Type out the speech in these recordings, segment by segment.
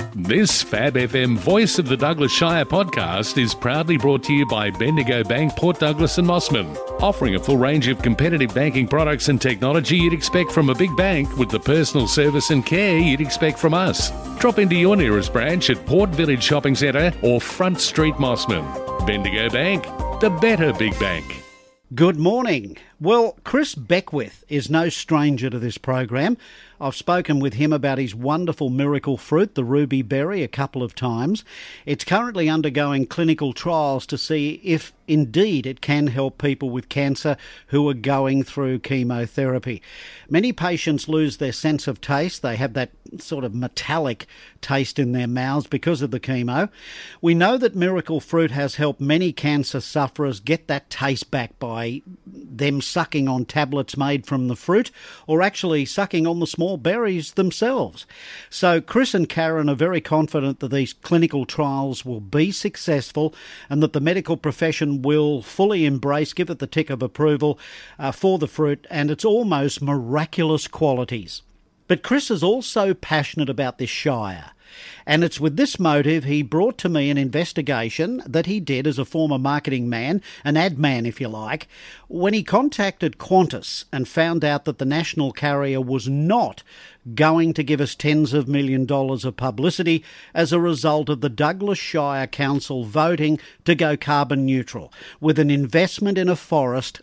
This Fab FM Voice of the Douglas Shire podcast is proudly brought to you by Bendigo Bank, Port Douglas and Mossman, offering a full range of competitive banking products and technology you'd expect from a big bank with the personal service and care you'd expect from us. Drop into your nearest branch at Port Village Shopping Centre or Front Street Mossman. Bendigo Bank, the better big bank. Good morning. Well, Chris Beckwith is no stranger to this program. I've spoken with him about his wonderful miracle fruit, the ruby berry, a couple of times. It's currently undergoing clinical trials to see if indeed it can help people with cancer who are going through chemotherapy. Many patients lose their sense of taste. They have that sort of metallic taste in their mouths because of the chemo. We know that miracle fruit has helped many cancer sufferers get that taste back by them sucking on tablets made from the fruit or actually sucking on the small berries themselves. So Chris and Karen are very confident that these clinical trials will be successful and that the medical profession will fully embrace, give it the tick of approval for the fruit and its almost miraculous qualities. But Chris is also passionate about this shire. And it's with this motive he brought to me an investigation that he did as a former marketing man, an ad man if you like, when he contacted Qantas and found out that the national carrier was not going to give us tens of millions of dollars of publicity as a result of the Douglas Shire Council voting to go carbon neutral, with an investment in a forest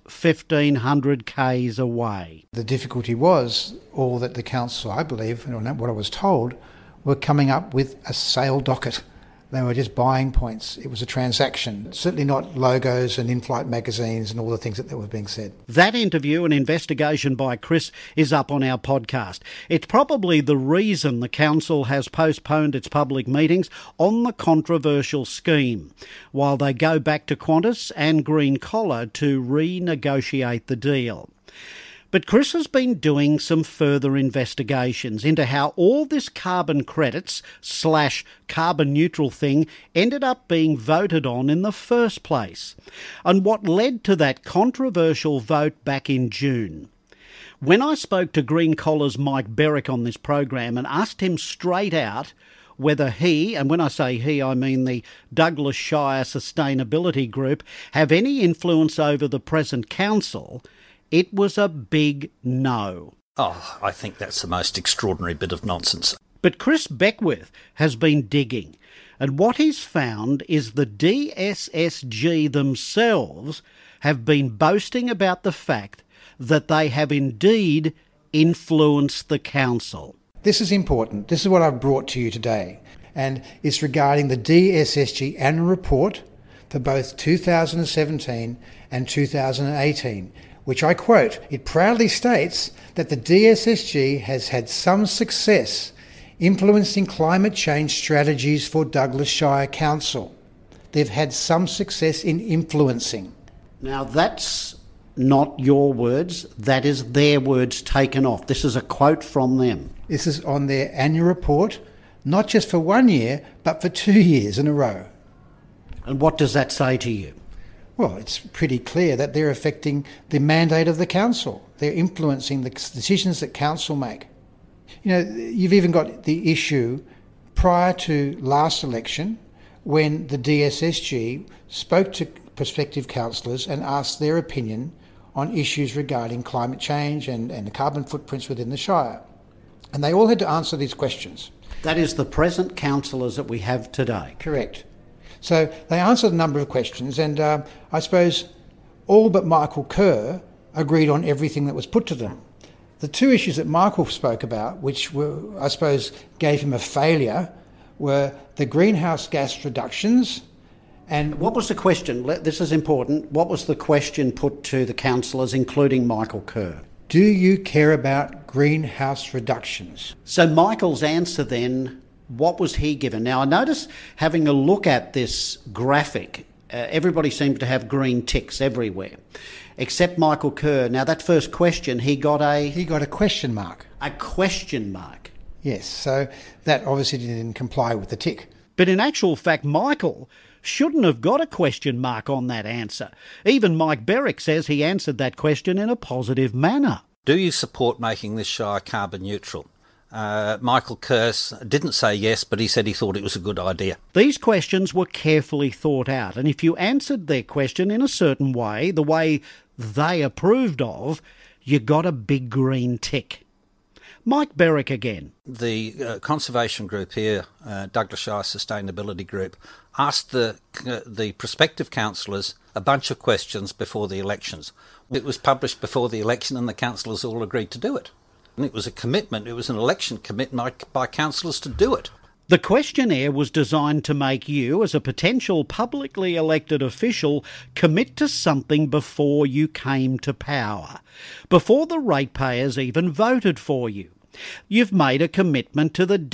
1,500 k's away. The difficulty was all that the council, I believe, and what I was told, were coming up with a sale docket. They were just buying points. It was a transaction, certainly not logos and in-flight magazines and all the things that were being said. That interview and investigation by Chris is up on our podcast. It's probably the reason the council has postponed its public meetings on the controversial scheme, while they go back to Qantas and Green Collar to renegotiate the deal. But Chris has been doing some further investigations into how all this carbon credits / carbon neutral thing ended up being voted on in the first place, and what led to that controversial vote back in June. When I spoke to Green Collar's Mike Berwick on this program and asked him straight out whether he, and when I say he, I mean the Douglas Shire Sustainability Group, have any influence over the present council, it was a big no. Oh, I think that's the most extraordinary bit of nonsense. But Chris Beckwith has been digging, and what he's found is the DSSG themselves have been boasting about the fact that they have indeed influenced the council. This is important. This is what I've brought to you today, and it's regarding the DSSG annual report for both 2017 and 2018, which I quote, it proudly states that the DSSG has had some success influencing climate change strategies for Douglas Shire Council. They've had some success in influencing. Now that's not your words, that is their words taken off. This is a quote from them. This is on their annual report, not just for 1 year, but for 2 years in a row. And what does that say to you? Well, it's pretty clear that they're affecting the mandate of the council. They're influencing the decisions that council make. You know, you've even got the issue prior to last election when the DSSG spoke to prospective councillors and asked their opinion on issues regarding climate change and the carbon footprints within the Shire. And they all had to answer these questions. That is the present councillors that we have today. Correct. So they answered a number of questions, and I suppose all but Michael Kerr agreed on everything that was put to them. The two issues that Michael spoke about, which were, I suppose, gave him a failure, were the greenhouse gas reductions and... What was the question? This is important. What was the question put to the councillors, including Michael Kerr? Do you care about greenhouse reductions? So Michael's answer then... What was he given? Now, I notice having a look at this graphic, everybody seems to have green ticks everywhere, except Michael Kerr. Now, that first question, he got a question mark. A question mark. Yes, so that obviously didn't comply with the tick. But in actual fact, Michael shouldn't have got a question mark on that answer. Even Mike Berwick says he answered that question in a positive manner. Do you support making this Shire carbon neutral? Michael Kerr didn't say yes, but he said he thought it was a good idea. These questions were carefully thought out, and if you answered their question in a certain way, the way they approved of, you got a big green tick. Mike Berwick again. The conservation group here, Douglas Shire Sustainability Group, asked the prospective councillors a bunch of questions before the elections. It was published before the election and the councillors all agreed to do it. And it was a commitment, it was an election commitment by councillors to do it. The questionnaire was designed to make you, as a potential publicly elected official, commit to something before you came to power, before the ratepayers even voted for you. You've made a commitment to the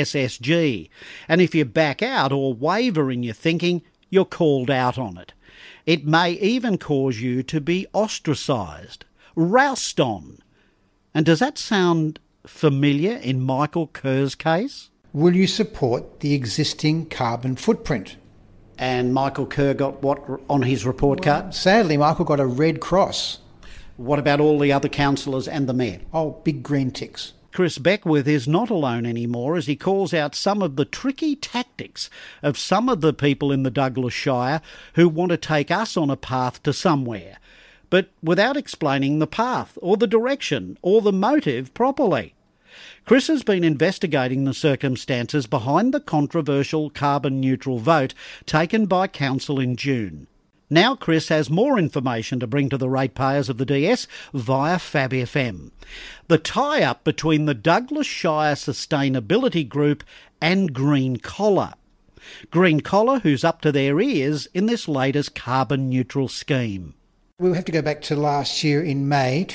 DSSG, and if you back out or waver in your thinking, you're called out on it. It may even cause you to be ostracised, roused on. And does that sound familiar in Michael Kerr's case? Will you support the existing carbon footprint? And Michael Kerr got what on his report card? Sadly, Michael got a red cross. What about all the other councillors and the mayor? Oh, big green ticks. Chris Beckwith is not alone anymore as he calls out some of the tricky tactics of some of the people in the Douglas Shire who want to take us on a path to somewhere, but without explaining the path or the direction or the motive properly. Chris has been investigating the circumstances behind the controversial carbon-neutral vote taken by Council in June. Now Chris has more information to bring to the ratepayers of the DS via Fab FM. The tie-up between the Douglas Shire Sustainability Group and Green Collar. Green Collar, who's up to their ears in this latest carbon-neutral scheme. We'll have to go back to last year in May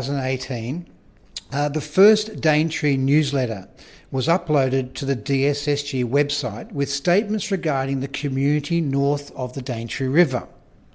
2018. The first Daintree newsletter was uploaded to the DSSG website with statements regarding the community north of the Daintree River.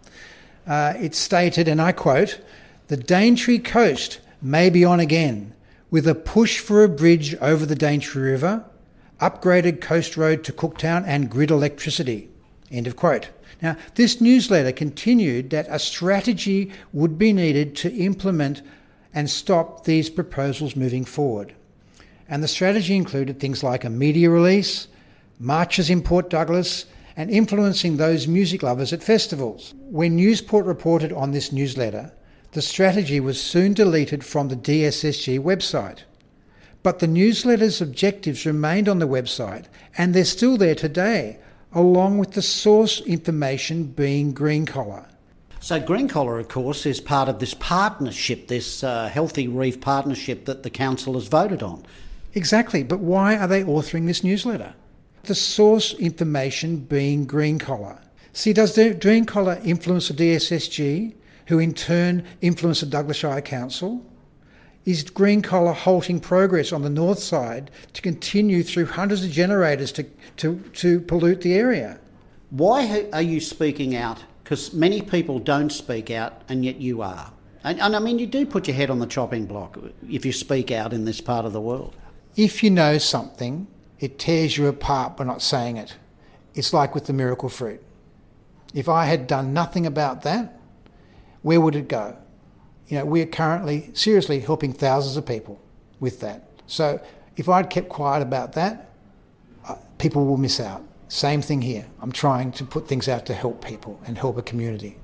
It stated, and I quote, "The Daintree coast may be on again, with a push for a bridge over the Daintree River, upgraded coast road to Cooktown and grid electricity." End of quote. Now, this newsletter continued that a strategy would be needed to implement and stop these proposals moving forward. And the strategy included things like a media release, marches in Port Douglas, and influencing those music lovers at festivals. When Newsport reported on this newsletter, the strategy was soon deleted from the DSSG website. But the newsletter's objectives remained on the website, and they're still there today, along with the source information being Green Collar. So Green Collar, of course, is part of this partnership, this Healthy Reef partnership that the council has voted on. Exactly, but why are they authoring this newsletter? The source information being Green Collar. See, does the Green Collar influence the DSSG, who in turn influence the Douglas Shire Council? Is Green Collar halting progress on the north side to continue through hundreds of generators to pollute the area? Why are you speaking out? Because many people don't speak out, and yet you are. And I mean, you do put your head on the chopping block if you speak out in this part of the world. If you know something, it tears you apart by not saying it. It's like with the miracle fruit. If I had done nothing about that, where would it go? You know, we're currently seriously helping thousands of people with that. So if I'd kept quiet about that, people will miss out. Same thing here. I'm trying to put things out to help people and help a community.